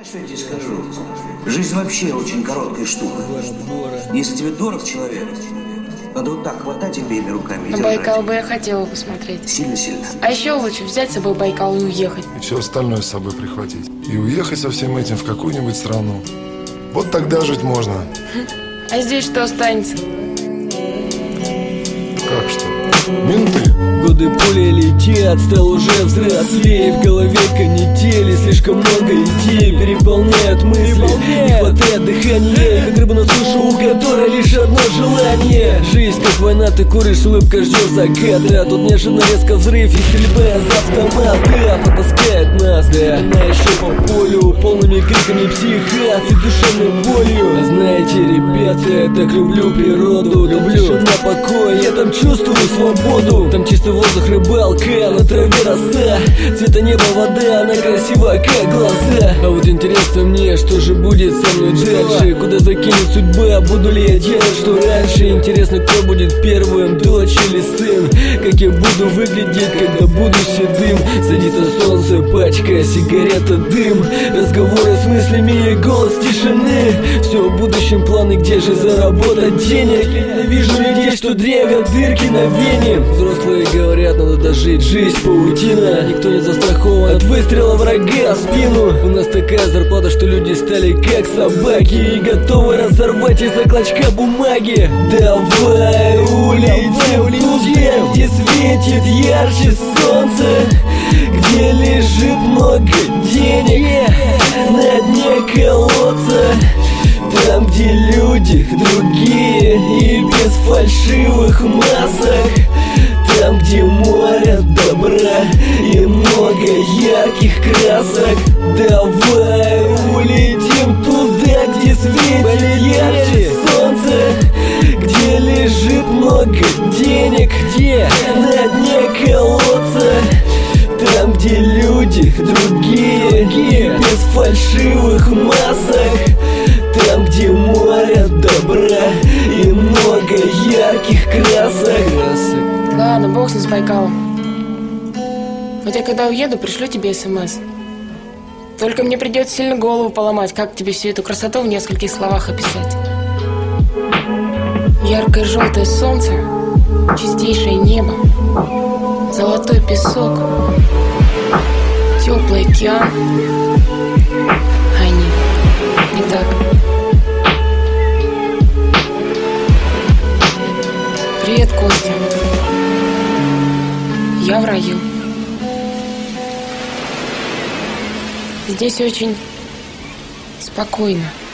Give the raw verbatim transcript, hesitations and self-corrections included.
Что я тебе скажу? Жизнь вообще очень короткая штука. Если тебе дорог человек, надо вот так хватать обеими руками и На держать. Байкал бы я хотела посмотреть. Сильно-сильно. А еще лучше взять с собой Байкал и уехать. И все остальное с собой прихватить. И уехать со всем этим в какую-нибудь страну. Вот тогда жить можно. А здесь что останется? Как что? Менты. Годы пули летят, стал уже взрослее. В голове канители, слишком много идей переполняют мысли, не хватает дыхания. Как рыба на сушу, у которой лишь одно желание. Жизнь как война, ты куришь, с улыбкой ждешь заката. Тут неожиданно резко взрыв и стрельба из автомата потаскает нас, да. Она еще по полю, полными криками психат и душевной болью. Знаете, ребята, я так люблю природу, люблю тишина, покой, я там чувствую свободу. Там чистый воздух, рыбалка, на траве роса, цвета неба, вода, она красива, как глаза. А вот интересно мне, что же будет со мной дальше, куда закинет судьба, буду ли я делать, что раньше. Интересно, кто будет первым, дочь или сын, как я буду выглядеть, когда буду седым. Садится солнце, пачка, сигарета, дым, разговоры с мыслями и голос тишины. Все в будущем, планы, где же заработать денег. Я вижу людей, что древят дырки на вене. Взрослые говорят, надо дожить, жизнь паутина. Никто не застрахован от выстрела врага в спину. У нас такая зарплата, что люди стали как собаки и готовы разорвать из-за клочка бумаги. Давай улетим туда, где светит ярче солнце, где лежит много денег на дне колодца. Там, где люди другие и без фальшивых масок. Там, где море добра и много ярких красок. Давай улетим туда, где светит ярче солнце, где лежит много денег, где на дне колодца. Там, где люди другие и без фальшивых масок. Там, где море добра и много ярких красок. Ладно, бог с ним, с Байкалом. Вот я когда уеду, пришлю тебе смс. Только мне придется сильно голову поломать, как тебе всю эту красоту в нескольких словах описать. Яркое желтое солнце, чистейшее небо, золотой песок, теплый океан. Они не так. Привет, Костя. Я в раю. Здесь очень спокойно.